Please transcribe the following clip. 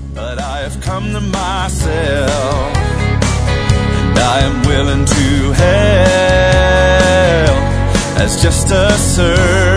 but I have come to myself, and I am willing to help as just a servant.